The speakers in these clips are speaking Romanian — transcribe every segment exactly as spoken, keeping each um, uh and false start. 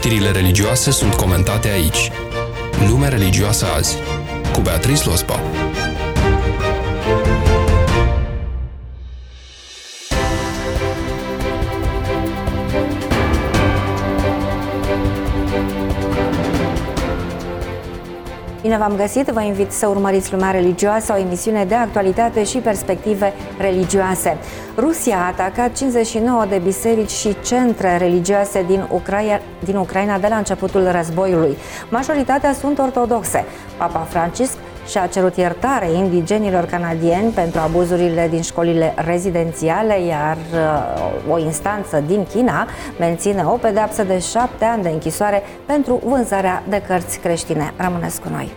Știrile religioase sunt comentate aici. Lumea religioasă azi, cu Beatrice Lospa. Bine v-am găsit, vă invit să urmăriți Lumea Religioasă, o emisiune de actualitate și perspective religioase. Rusia a atacat cincizeci și nouă de biserici și centre religioase din Ucraina, din Ucraina de la începutul războiului. Majoritatea sunt ortodoxe. Papa Francisc și-a cerut iertare indigenilor canadieni pentru abuzurile din școlile rezidențiale, iar o instanță din China menține o pedeapsă de șapte ani de închisoare pentru vânzarea de cărți creștine. Rămâneți cu noi!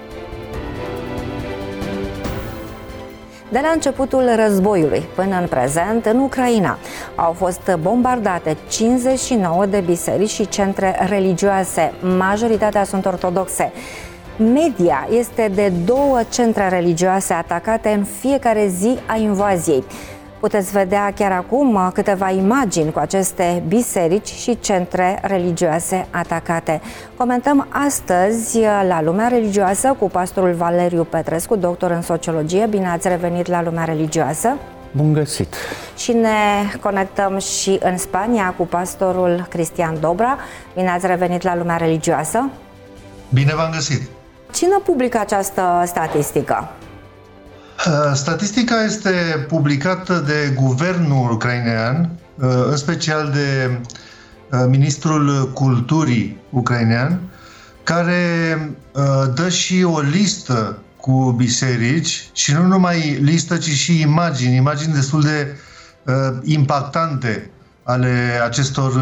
De la începutul războiului până în prezent, în Ucraina, au fost bombardate cincizeci și nouă de biserici și centre religioase. Majoritatea sunt ortodoxe. Media este de două centre religioase atacate în fiecare zi a invaziei. Puteți vedea chiar acum câteva imagini cu aceste biserici și centre religioase atacate. Comentăm astăzi la Lumea Religioasă cu pastorul Valeriu Petrescu, doctor în sociologie. Bine ați revenit la Lumea Religioasă! Bun găsit! Și ne conectăm și în Spania cu pastorul Cristian Dobra. Bine ați revenit la Lumea Religioasă! Bine v-am găsit! Cine publică această statistică? Statistica este publicată de guvernul ucrainean, în special de ministrul culturii ucrainean, care dă și o listă cu biserici și nu numai listă, ci și imagini, imagini destul de impactante ale acestor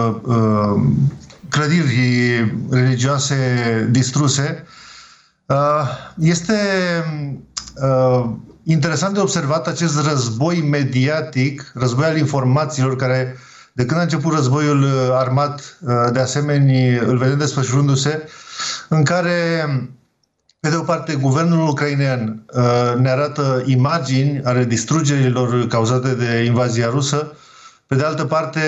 clădiri religioase distruse. Este interesant de observat acest război mediatic, război al informațiilor, care de când a început războiul armat, de asemenea, îl vedem desfășurându-se, în care, pe de o parte, guvernul ucrainean ne arată imagini ale distrugerilor cauzate de invazia rusă, pe de altă parte,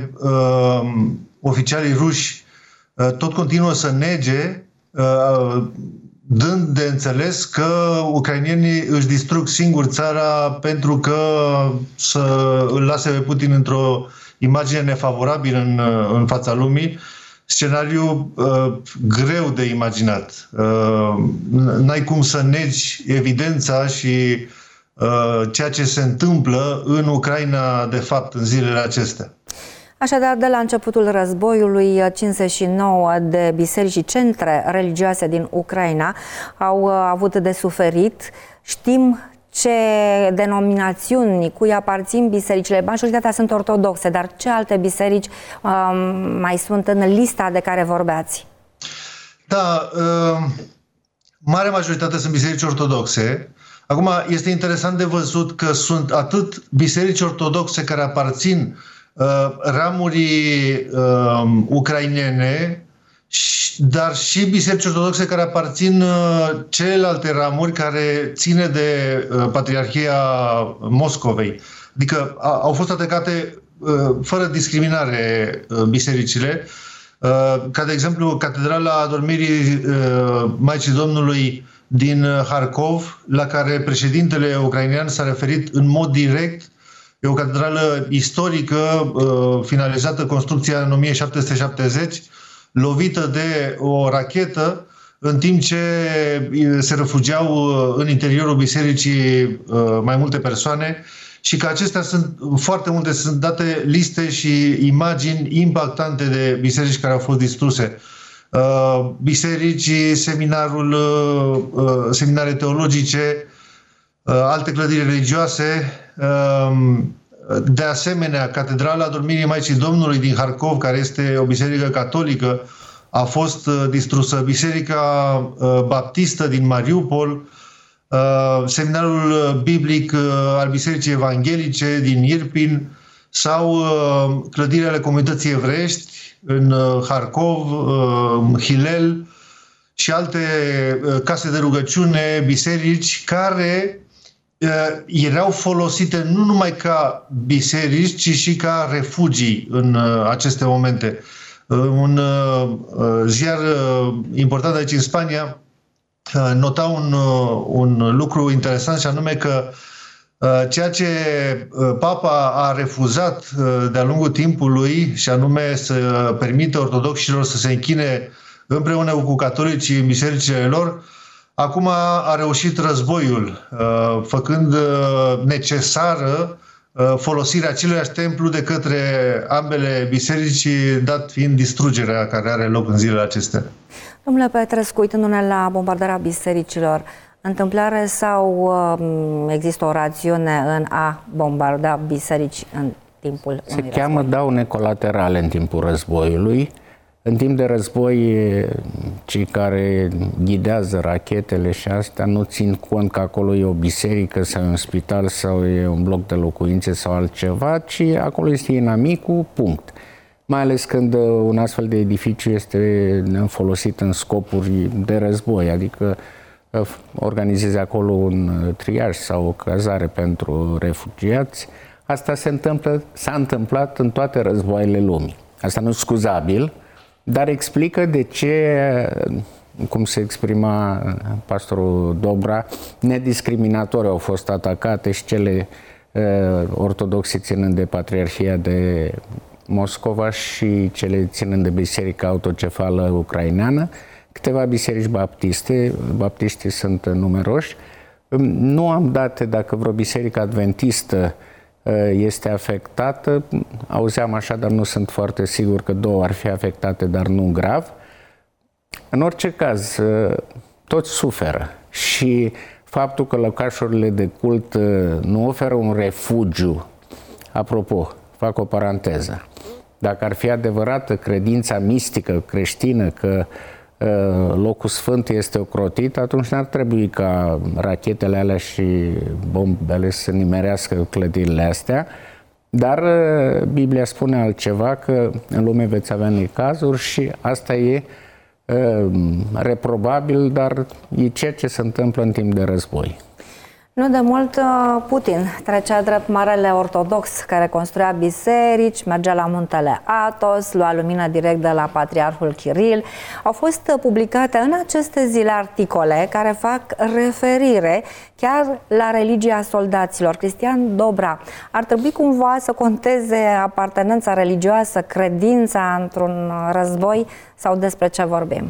oficialii ruși tot continuă să nege, dând de înțeles că ucrainienii își distrug singuri țara pentru că să îl lase pe Putin într-o imagine nefavorabilă în, în fața lumii. Scenariu uh, greu de imaginat. Uh, n-ai cum să negi evidența și uh, ceea ce se întâmplă în Ucraina, de fapt, în zilele acestea. Așadar, de la începutul războiului, cincizeci și nouă de biserici și centre religioase din Ucraina au avut de suferit. Știm ce denominațiuni, cui aparțin bisericile. Majoritatea sunt ortodoxe, dar ce alte biserici um, mai sunt în lista de care vorbeați? Da, uh, marea majoritate sunt biserici ortodoxe. Acum, este interesant de văzut că sunt atât biserici ortodoxe care aparțin Uh, ramurii uh, ucrainene, dar și biserici ortodoxe care aparțin uh, celelalte ramuri care ține de uh, Patriarhia Moscovei. Adică a, au fost atacate uh, fără discriminare uh, bisericile, uh, ca de exemplu Catedrala Adormirii uh, Maicii Domnului din Harkov, la care președintele ucrainean s-a referit în mod direct. E o catedrală istorică, finalizată construcția în o mie șapte sute șaptezeci, lovită de o rachetă, în timp ce se refugiau în interiorul bisericii mai multe persoane, și că acestea sunt foarte multe, sunt date liste și imagini impactante de biserici care au fost distruse. Biserici, seminarul, seminare teologice, alte clădiri religioase. De asemenea, Catedrala Adormirii Maicii Domnului din Harkov, care este o biserică catolică, a fost distrusă. Biserica Baptistă din Mariupol, seminarul biblic al Bisericii Evanghelice din Irpin sau clădirile ale comunității evreiești în Harkov, Hilel și alte case de rugăciune, biserici care erau folosite nu numai ca biserici, ci și ca refugii în aceste momente. Un ziar important aici în Spania nota un, un lucru interesant, și anume că ceea ce Papa a refuzat de-a lungul timpului, și anume să permită ortodoxilor să se închine împreună cu catolicii în bisericile lor, acum a reușit războiul, făcând necesară folosirea aceluiași templu de către ambele biserici, dat fiind distrugerea care are loc în zilele acestea. Domnule Petrescu, uitându-ne la bombardarea bisericilor, întâmplare sau există o rațiune în a bombarda biserici în timpul unui război? Se cheamă daune colaterale în timpul războiului. În timp de război, cei care ghidează rachetele și astea nu țin cont că acolo e o biserică sau un spital sau e un bloc de locuințe sau altceva, ci acolo este inamicul, punct. Mai ales când un astfel de edificiu este folosit în scopuri de război, adică organizezi acolo un triaj sau o cazare pentru refugiați. Asta se întâmplă, s-a întâmplat în toate războaiele lumii. Asta nu e scuzabil, dar explică de ce, cum se exprima pastorul Dobra, nediscriminatori au fost atacate și cele uh, ortodoxe ținând de Patriarhia de Moscova și cele ținând de Biserica Autocefală Ucraineană, câteva biserici baptiste, baptiștii sunt numeroși. Nu am date dacă vreo biserică adventistă este afectată. Auzeam așa, dar nu sunt foarte sigur că două ar fi afectate, dar nu grav. În orice caz, toți suferă și faptul că locașurile de cult nu oferă un refugiu, apropo, fac o paranteză, dacă ar fi adevărată credința mistică creștină că locul sfânt este ocrotit, atunci n-ar trebui ca rachetele alea și bombele să nimerească clădirile astea. Dar Biblia spune altceva, că în lume veți avea necazuri și asta e uh, reprobabil, dar e ceea ce se întâmplă în timp de război. Nu de mult Putin trecea drept marele ortodox care construia biserici, mergea la muntele Athos, lua lumină direct de la Patriarhul Kiril. Au fost publicate în aceste zile articole care fac referire chiar la religia soldaților. Cristian Dobra, ar trebui cumva să conteze apartenența religioasă, credința într-un război, sau despre ce vorbim?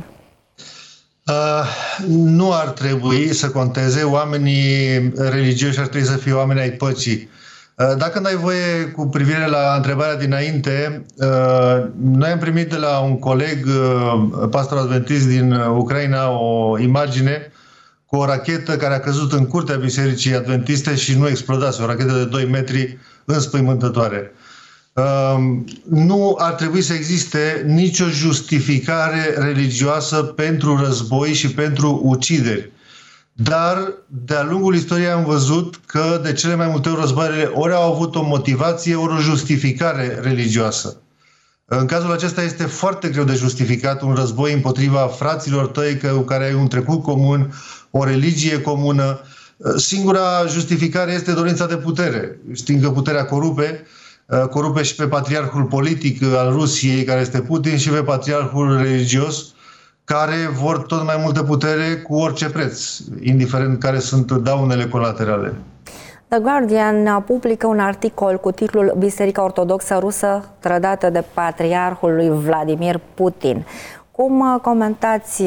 Uh, nu ar trebui să conteze. Oamenii religioși ar trebui să fie oameni ai păcii. Uh, dacă n-ai voie, cu privire la întrebarea dinainte, uh, noi am primit de la un coleg, uh, pastor adventist din Ucraina, o imagine cu o rachetă care a căzut în curtea bisericii adventiste și nu explodase, o rachetă de doi metri înspăimântătoare. Uh, nu ar trebui să existe nicio justificare religioasă pentru război și pentru ucideri. Dar, de-a lungul istoriei am văzut că de cele mai multe ori războaiele ori au avut o motivație, ori o justificare religioasă. În cazul acesta este foarte greu de justificat un război împotriva fraților tăi cu care ai un trecut comun, o religie comună. Singura justificare este dorința de putere. Știm că puterea corupe, corupe și pe patriarhul politic al Rusiei, care este Putin, și pe patriarhul religios, care vor tot mai multă putere cu orice preț, indiferent care sunt daunele colaterale. The Guardian publică un articol cu titlul Biserica Ortodoxă Rusă trădată de patriarhul lui Vladimir Putin. Cum comentați,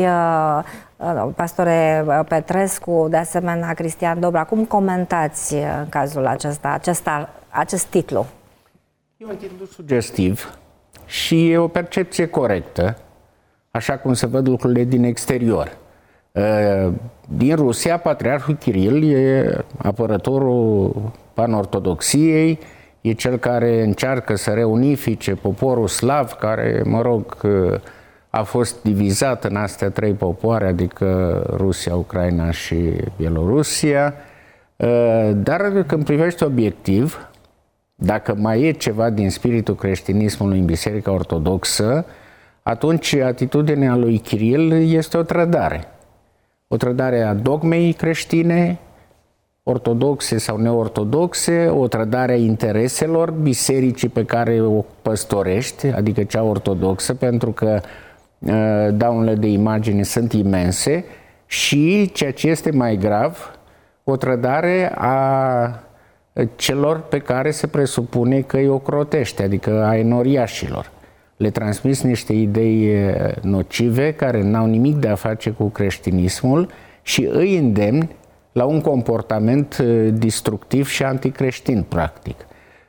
pastore Petrescu, de asemenea Cristian Dobra, cum comentați în cazul acesta, acesta, acest titlu? E un titlu sugestiv și e o percepție corectă, așa cum se văd lucrurile din exterior. Din Rusia, Patriarhul Kiril e apărătorul panortodoxiei, e cel care încearcă să reunifice poporul slav, care, mă rog, a fost divizat în astea trei popoare, adică Rusia, Ucraina și Bielorusia. Dar când privește obiectiv, dacă mai e ceva din spiritul creștinismului în Biserica Ortodoxă, atunci atitudinea lui Kiril este o trădare. O trădare a dogmei creștine, ortodoxe sau neortodoxe, o trădare a intereselor bisericii pe care o păstorești, adică cea ortodoxă, pentru că daunele de imagine sunt imense, și, ceea ce este mai grav, o trădare a celor pe care se presupune că îi ocrotește, adică a enoriașilor. Le transmis niște idei nocive care n-au nimic de a face cu creștinismul și îi îndemn la un comportament destructiv și anticreștin, practic.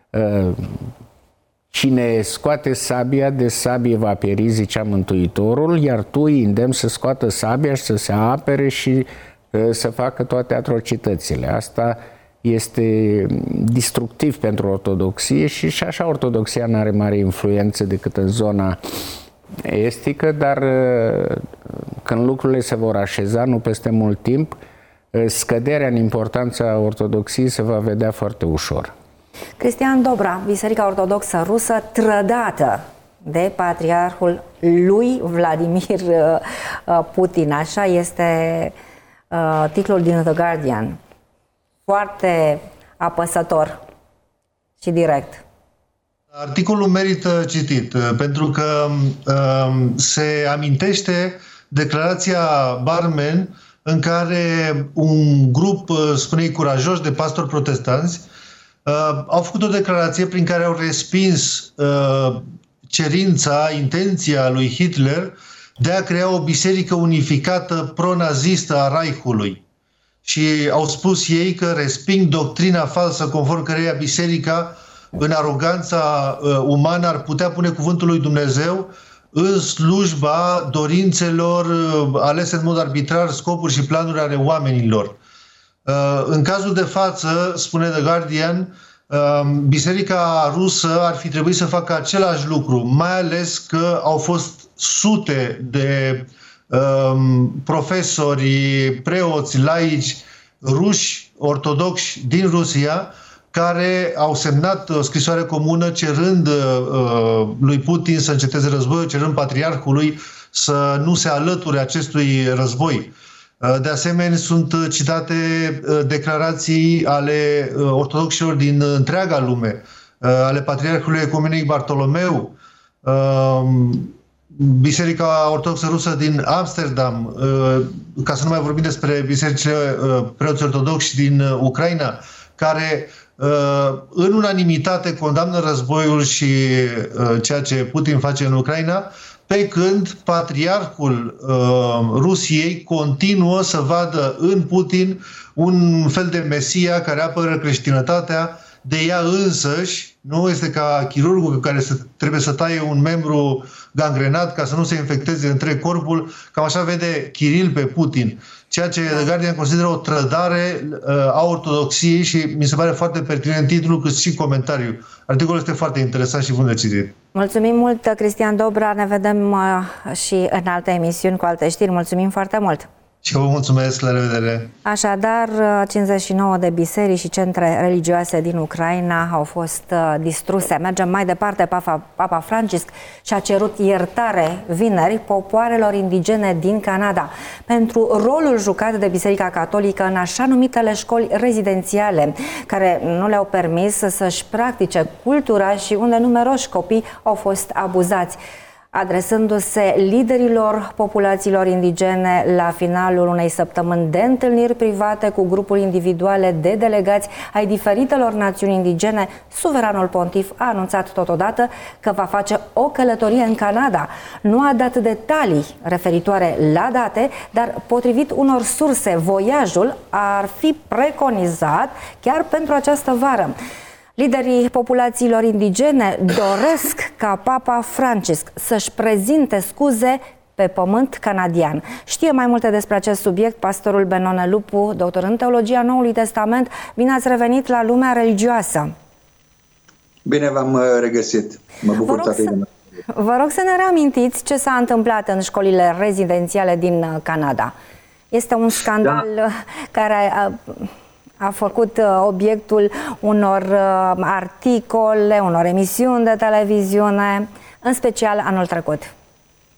Cine scoate sabia, de sabie va pieri, zicea Mântuitorul, iar tu îi îndemni să scoată sabia și să se apere și să facă toate atrocitățile. Asta este destructiv pentru ortodoxie și și așa ortodoxia nu are mare influență decât în zona estică, dar când lucrurile se vor așeza, nu peste mult timp, scăderea în importanța ortodoxiei se va vedea foarte ușor. Cristian Dobra, Biserica Ortodoxă Rusă trădată de patriarhul lui Vladimir Putin. Așa este uh, titlul din The Guardian. Foarte apăsător și direct. Articolul merită citit, pentru că uh, se amintește declarația Barmen în care un grup, spune-i, curajoși de pastori protestanți uh, au făcut o declarație prin care au respins uh, cerința, intenția lui Hitler de a crea o biserică unificată pro-nazistă a Reichului. Și au spus ei că resping doctrina falsă conform căreia biserica, în aroganța uh, umană, ar putea pune cuvântul lui Dumnezeu în slujba dorințelor uh, alese în mod arbitrar, scopuri și planuri ale oamenilor. Uh, în cazul de față, spune The Guardian, uh, biserica rusă ar fi trebuit să facă același lucru, mai ales că au fost sute de profesori, preoți, laici, ruși, ortodoxi din Rusia, care au semnat o scrisoare comună cerând uh, lui Putin să înceteze războiul, cerând patriarhului să nu se alăture acestui război. Uh, de asemenea, sunt citate uh, declarații ale uh, ortodoxilor din întreaga lume, uh, ale patriarhului ecumenic Bartolomeu, uh, Biserica Ortodoxă Rusă din Amsterdam, ca să nu mai vorbim despre bisericile preoți ortodoxi din Ucraina, care în unanimitate condamnă războiul și ceea ce Putin face în Ucraina, pe când patriarhul Rusiei continuă să vadă în Putin un fel de mesia care apără creștinătatea de ea însăși. Nu este ca chirurgul care să, trebuie să taie un membru gangrenat ca să nu se infecteze întreg corpul. Cam așa vede Kiril pe Putin. Ceea ce The Guardian consideră o trădare uh, a ortodoxiei și mi se pare foarte pertinent titlul cât și comentariul. Articolul este foarte interesant și bun de citit. Mulțumim mult, Cristian Dobra. Ne vedem uh, și în alte emisiuni cu alte știri. Mulțumim foarte mult! Și vă mulțumesc, la revedere! Așadar, cincizeci și nouă de biserici și centre religioase din Ucraina au fost distruse. Mergem mai departe. Papa, Papa Francisc și-a cerut iertare vineri popoarelor indigene din Canada pentru rolul jucat de Biserica Catolică în așa numitele școli rezidențiale, care nu le-au permis să-și practice cultura și unde numeroși copii au fost abuzați. Adresându-se liderilor populațiilor indigene la finalul unei săptămâni de întâlniri private cu grupuri individuale de delegați ai diferitelor națiuni indigene, suveranul pontif a anunțat totodată că va face o călătorie în Canada. Nu a dat detalii referitoare la date, dar potrivit unor surse, voiajul ar fi preconizat chiar pentru această vară. Liderii populațiilor indigene doresc ca Papa Francisc să-și prezinte scuze pe pământ canadian. Știe mai multe despre acest subiect pastorul Benone Lupu, doctor în teologia Noului Testament. Bine ați revenit la lumea religioasă! Bine v-am regăsit! Mă bucur tare de Vă rog să ne reamintiți ce s-a întâmplat în școlile rezidențiale din Canada. Este un scandal da. care a, a făcut obiectul unor articole, unor emisiuni de televiziune, în special anul trecut.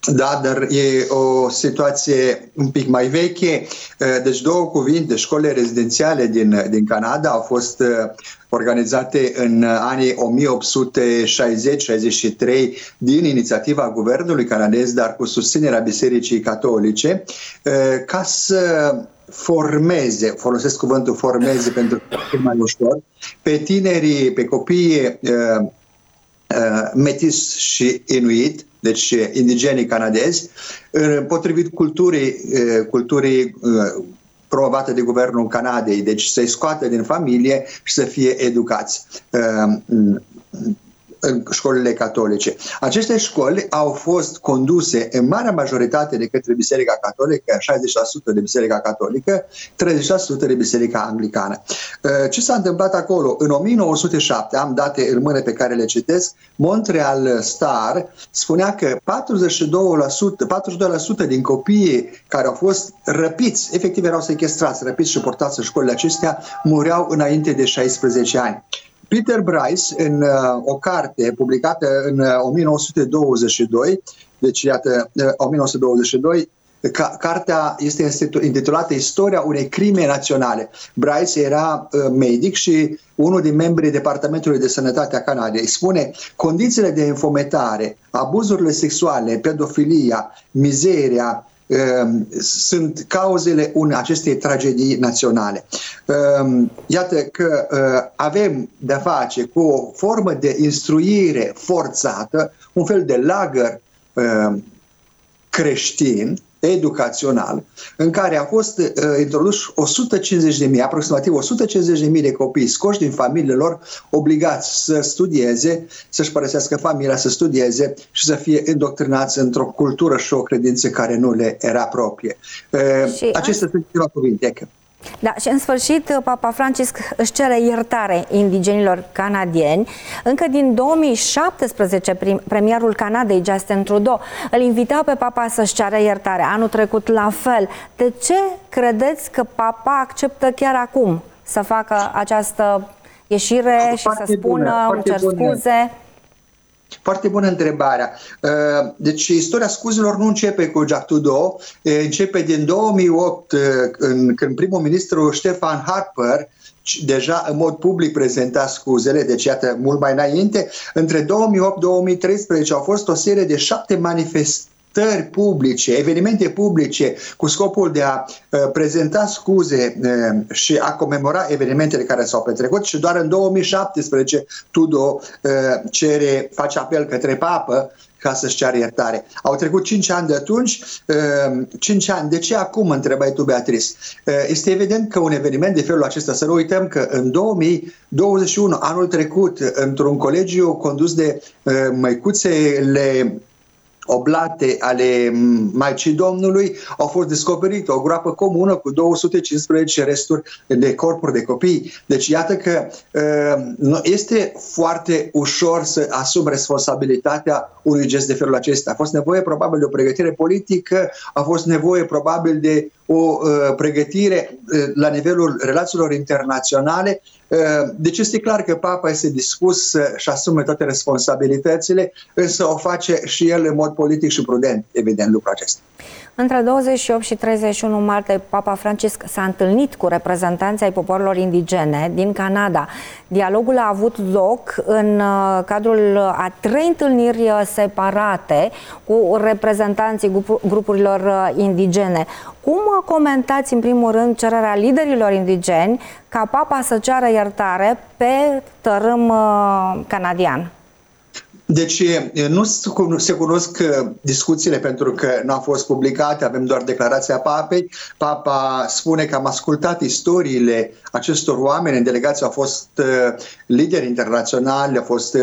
Da, dar e o situație un pic mai veche. Deci două cuvinte, școlile rezidențiale din, din Canada au fost organizate în anii o mie opt sute șaizeci șaizeci și trei din inițiativa guvernului canadez, dar cu susținerea Bisericii Catolice, ca să formeze, folosesc cuvântul formeze pentru că e mai ușor, pe tinerii, pe copiii uh, uh, metis și inuit, deci indigenii canadezi, uh, potrivit culturii, uh, culturii uh, promovate de guvernul Canadei, deci să-i scoată din familie și să fie educați uh, în școlile catolice. Aceste școli au fost conduse în marea majoritate de către Biserica Catolică, șaizeci la sută de Biserica Catolică, treizeci la sută de Biserica Anglicană. Ce s-a întâmplat acolo? În o mie nouă sute șapte, am date în mână pe care le citesc, Montreal Star spunea că patruzeci și doi la sută, patruzeci și doi la sută din copiii care au fost răpiți, efectiv erau sechestrați, răpiți și portați în școlile acestea, mureau înainte de șaisprezece ani. Peter Bryce, în uh, o carte publicată în uh, o mie nouă sute douăzeci și doi, deci iată, uh, o mie nouă sute douăzeci și doi, ca, cartea este intitulată Istoria unei crime naționale. Bryce era uh, medic și unul din membrii Departamentului de Sănătate a Canadei. Spune, condițiile de infometare, abuzurile sexuale, pedofilia, mizeria, sunt cauzele unei acestei tragedii naționale. Iată că avem de-a face cu o formă de instruire forțată, un fel de lagăr creștin, educațional, în care a fost uh, introdus o sută cincizeci de mii, aproximativ o sută cincizeci de mii de copii scoși din familiile lor, obligați să studieze, să-și părăsească familia, să studieze și să fie indoctrinați într-o cultură și o credință care nu le era proprie. Uh, acestea sunt câteva cuvinte. Da, și în sfârșit, Papa Francisc își cere iertare indigenilor canadieni. Încă din două mii șaptesprezece, premierul Canadei, Justin Trudeau, îl invita pe Papa să-și ceară iertare. Anul trecut la fel. De ce credeți că Papa acceptă chiar acum să facă această ieșire și să spună, îmi cer scuze? Foarte bună întrebarea. Deci istoria scuzelor nu începe cu Jacques Trudeau, începe din două mii opt, când primul ministru Stephen Harper deja în mod public prezenta scuzele, deci iată mult mai înainte. Între două mii opt - două mii treisprezece au fost o serie de șapte manifestări publice, evenimente publice cu scopul de a uh, prezenta scuze uh, și a comemora evenimentele care s-au petrecut și doar în două mii șaptesprezece Trudeau uh, cere, face apel către papă ca să-și ceară iertare. Au trecut cinci ani de atunci, cinci ani. De ce acum, întrebai tu, Beatrice? Este evident că un eveniment de felul acesta, să nu uităm că în două mii douăzeci și unu, anul trecut, într-un colegiu condus de măicuțele oblate ale Maicii Domnului, au fost descoperite o groapă comună cu două sute cincisprezece resturi de corpuri de copii. Deci iată că uh, este foarte ușor să asumi responsabilitatea unui gest de felul acesta. A fost nevoie probabil de o pregătire politică, a fost nevoie probabil de o uh, pregătire uh, la nivelul relațiilor internaționale. Deci este clar că Papa este dispus să-și asume toate responsabilitățile, însă o face și el în mod politic și prudent, evident, lucrul acesta. Între douăzeci și opt și treizeci și unu martie, Papa Francisc s-a întâlnit cu reprezentanții ai poporilor indigene din Canada. Dialogul a avut loc în cadrul a trei întâlniri separate cu reprezentanții grupurilor indigene. Cum comentați, în primul rând, cererea liderilor indigeni ca Papa să ceară iertare pe tărâm canadian? Deci nu se cunosc discuțiile pentru că nu au fost publicate, avem doar declarația Papei. Papa spune că am ascultat istoriile acestor oameni, în delegație au fost lideri internaționali, au fost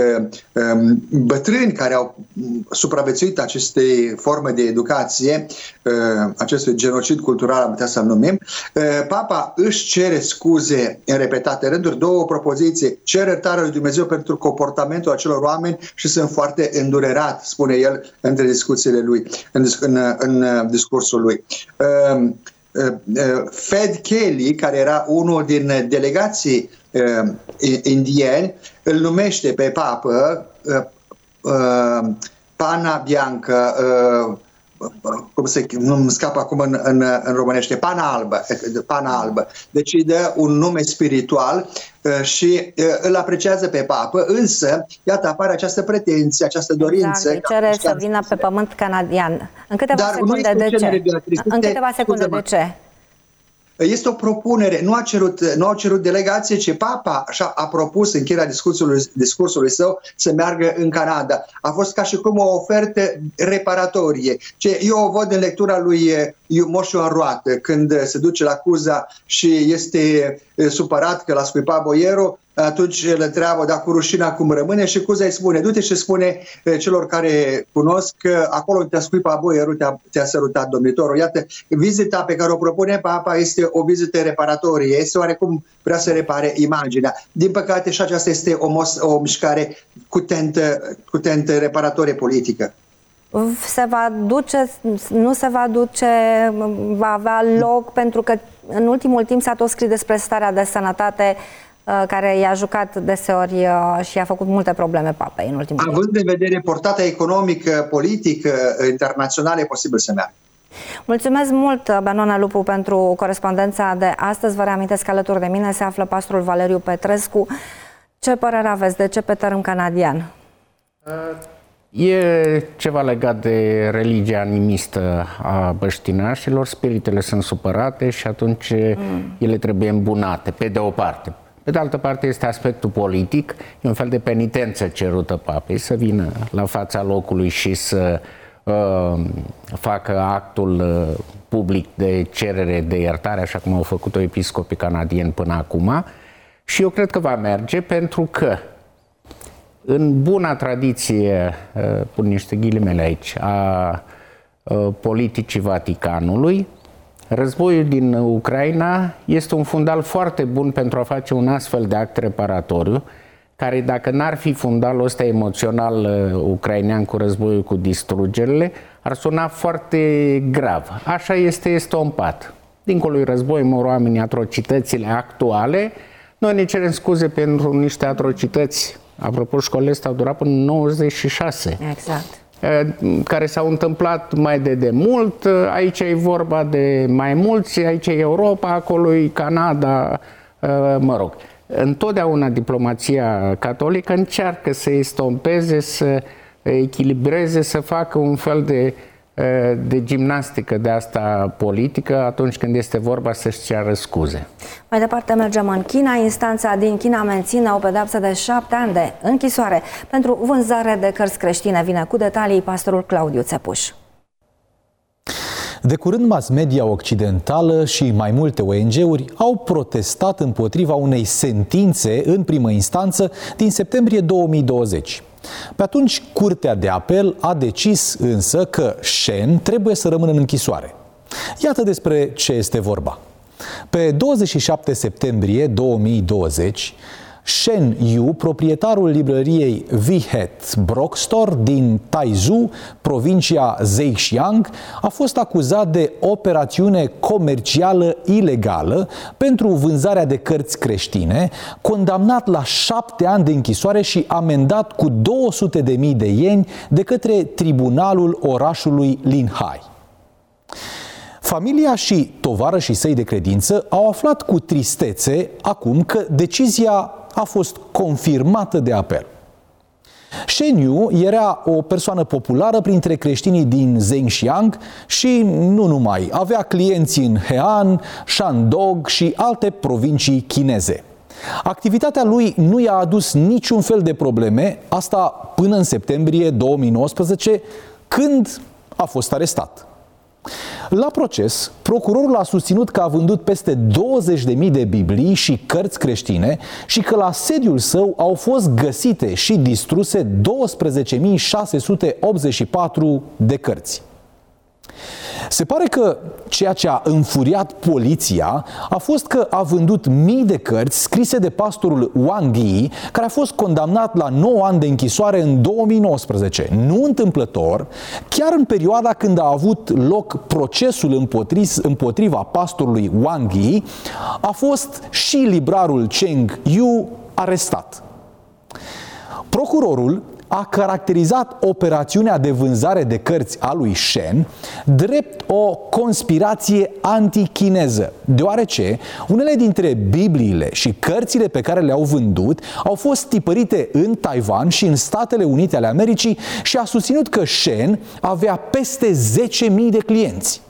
bătrâni care au supraviețuit acestei forme de educație, acestui genocid cultural, am putea să-l numim. Papa își cere scuze în repetate rânduri, două propoziții: cer iertarea lui Dumnezeu pentru comportamentul acelor oameni și sunt foarte îndurerat, spune el între discuțiile lui, în, în, în discursul lui. Uh, uh, Fed Kelly, care era unul din delegații uh, indieni, îl numește pe papă uh, uh, Pana Bianca, uh, cum se, nu-mi scapă acum în, în, în românește, pana albă, pana albă. Deci îi dă un nume spiritual și îl apreciază pe papă, însă, iată, apare această pretenție, această dorință. Exact, cere să vină pe pământ canadian. În câteva Dar secunde, de ce? În câteva secunde, de ce? Este o propunere, nu a cerut, nu a cerut delegație, ci Papa așa a propus în încheierea discursului, discursului său să meargă în Canada. A fost ca și cum o ofertă reparatorie. Ce eu o văd în lectura lui Moș Ioan Roată, când se duce la Cuza și este supărat că l-a scuipat boierul, atunci îl întreabă, dar cu rușina cum rămâne, și Cuza îi spune, du-te și spune celor care cunosc că acolo te-a scuipat boierul, te-a, te-a sărutat domnitorul. Iată, vizita pe care o propune Papa este o vizită reparatorie, este oarecum vrea să repare imaginea. Din păcate și aceasta este o, mos, o mișcare cu tentă, cu tentă reparatorie politică. Se va duce, nu se va duce, va avea loc, pentru că în ultimul timp s-a tot scris despre starea de sănătate care i-a jucat deseori și i-a făcut multe probleme papei în ultimul timp. Având în vedere portata economică, politică, internațională, e posibil să meargă. Mulțumesc mult, Benona Lupu, pentru corespondența de astăzi. Vă reamintesc că alături de mine se află pastorul Valeriu Petrescu. Ce părere aveți? De ce pe tărâm canadian? E ceva legat de religia animistă a băștinașilor. Spiritele sunt supărate și atunci mm. ele trebuie îmbunate, pe de o parte. Pe de altă parte este aspectul politic, e un fel de penitență cerută papei, să vină la fața locului și să uh, facă actul uh, public de cerere de iertare, așa cum au făcut-o episcopii canadieni până acum. Și eu cred că va merge, pentru că în buna tradiție, uh, pun niște ghilimele aici, a uh, politicii Vaticanului, războiul din Ucraina este un fundal foarte bun pentru a face un astfel de act reparatoriu, care, dacă n-ar fi fundalul ăsta emoțional ucrainean cu războiul, cu distrugerile, ar suna foarte grav. Așa este estompat. Dincolo de război mor oamenii, atrocitățile actuale. Noi ne cerem scuze pentru niște atrocități. Apropo, școlile astea au durat până în nouăzeci și șase. Exact. Care s-au întâmplat mai de demult. Aici e vorba de mai mulți, aici e Europa, acolo e Canada, mă rog. Întotdeauna diplomația catolică încearcă să estompeze, să echilibreze, să facă un fel de, de gimnastică de asta politică atunci când este vorba să-și ceară scuze. Mai departe mergem în China. Instanța din China menține o pedeapsă de șapte ani de închisoare pentru vânzare de cărți creștine. Vine cu detalii pastorul Claudiu Țepuș. De curând, mass media occidentală și mai multe O N G-uri au protestat împotriva unei sentințe în primă instanță din septembrie două mii douăzeci. Pe atunci, Curtea de Apel a decis însă că Shen trebuie să rămână în închisoare. Iată despre ce este vorba. Pe douăzeci și șapte septembrie două mii douăzeci, Shen Yu, proprietarul librăriei Vihet Bookstore din Taizhou, provincia Zhejiang, a fost acuzat de operațiune comercială ilegală pentru vânzarea de cărți creștine, condamnat la șapte ani de închisoare și amendat cu două sute de mii de ieni de către tribunalul orașului Linhai. Familia și tovarășii săi de credință au aflat cu tristețe acum că decizia a fost confirmată de apel. Shen Yu era o persoană populară printre creștinii din Zhejiang și nu numai, avea clienți în Henan, Shandong și alte provincii chineze. Activitatea lui nu i-a adus niciun fel de probleme, asta până în septembrie două mii nouăsprezece, când a fost arestat. La proces, procurorul a susținut că a vândut peste douăzeci de mii de Biblii și cărți creștine și că la sediul său au fost găsite și distruse douăsprezece mii șase sute optzeci și patru de cărți. Se pare că ceea ce a înfuriat poliția a fost că a vândut mii de cărți scrise de pastorul Wang Yi, care a fost condamnat la nouă ani de închisoare în două mii nouăsprezece. Nu întâmplător, chiar în perioada când a avut loc procesul împotriva pastorului Wang Yi, a fost și librarul Cheng Yu arestat. Procurorul a caracterizat operațiunea de vânzare de cărți a lui Shen drept o conspirație antichineză, deoarece unele dintre Bibliile și cărțile pe care le-au vândut au fost tipărite în Taiwan și în Statele Unite ale Americii și a susținut că Shen avea peste zece mii de clienți.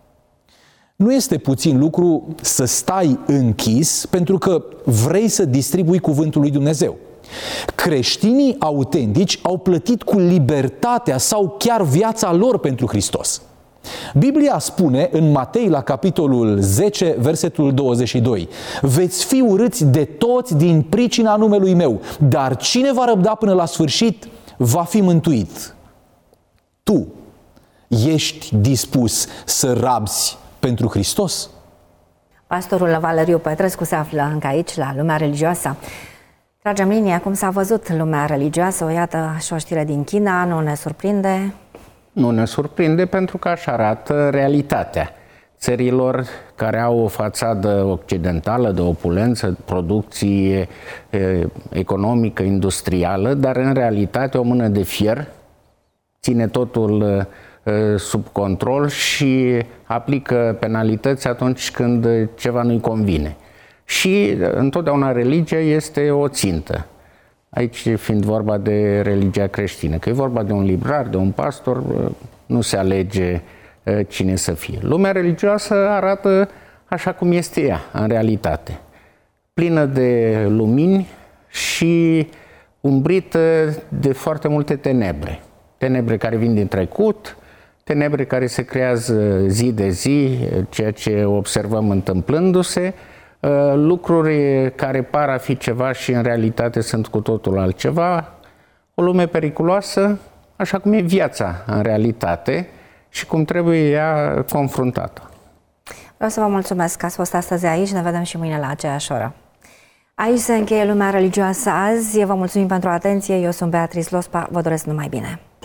Nu este puțin lucru să stai închis pentru că vrei să distribui cuvântul lui Dumnezeu. Creștinii autentici au plătit cu libertatea sau chiar viața lor pentru Hristos. Biblia spune în Matei la capitolul zece, versetul douăzeci și doi: veți fi urâți de toți din pricina numelui meu, dar cine va răbda până la sfârșit va fi mântuit. Tu ești dispus să rabzi pentru Hristos? Pastorul Valeriu Petrescu se află încă aici, la Lumea Religioasă. Tragem linia, cum s-a văzut lumea religioasă, o iată și o știre din China, nu ne surprinde? Nu ne surprinde pentru că așa arată realitatea țărilor care au o fațadă occidentală de opulență, producție e, economică, industrială, dar în realitate o mână de fier ține totul e, sub control și aplică penalități atunci când ceva nu-i convine. Și întotdeauna religia este o țintă. Aici fiind vorba de religia creștină, că e vorba de un librar, de un pastor, nu se alege cine să fie. Lumea religioasă arată așa cum este ea, în realitate. Plină de lumini și umbrită de foarte multe tenebre. Tenebre care vin din trecut, tenebre care se creează zi de zi, ceea ce observăm întâmplându-se, lucruri care par a fi ceva și în realitate sunt cu totul altceva, o lume periculoasă, așa cum e viața în realitate și cum trebuie ea confruntată. Vreau să vă mulțumesc că ați fost astăzi aici, ne vedem și mâine la aceeași oră. Aici se încheie Lumea Religioasă azi, vă mulțumim pentru atenție, eu sunt Beatrice Lospa, vă doresc numai bine.